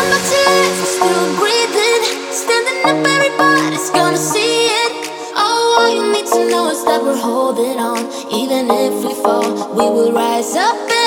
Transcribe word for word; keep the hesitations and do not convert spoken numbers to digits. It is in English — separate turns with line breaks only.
back to life, we're still breathing. Standing up, everybody's gonna see it. Oh, all you need to know is that we're holding on. Even if we fall, we will rise up.